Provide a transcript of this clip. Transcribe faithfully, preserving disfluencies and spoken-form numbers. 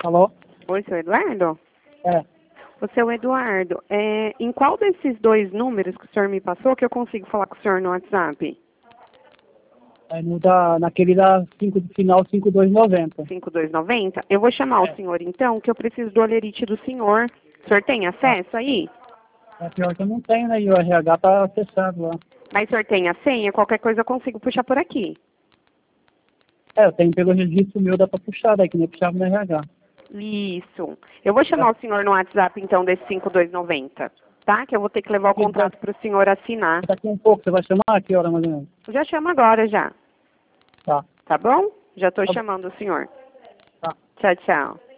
Alô? Oi, seu Eduardo? É. Ô, seu Eduardo, é, em qual desses dois números que o senhor me passou que eu consigo falar com o senhor no WhatsApp? É no da, naquele da cinco, final cinco dois noventa. cinco dois nove zero? Eu vou chamar É. o senhor, então, que eu preciso do olerite do senhor. O senhor tem acesso aí? É pior que eu não tenho, né? E o R H tá acessado lá. Mas o senhor tem a senha? Qualquer coisa eu consigo puxar por aqui. É, eu tenho pelo registro meu, dá pra puxar, daí que nem puxava no R H. Isso. Eu vou chamar É. o senhor no WhatsApp, então, desse cinco dois nove zero, tá? Que eu vou ter que levar o contrato para o senhor assinar. Daqui um pouco, você vai chamar? A que hora mais ou menos? Já chamo agora, já. Tá. Tá bom? Já estou Tá bom. chamando o senhor. Tá. Tchau, tchau.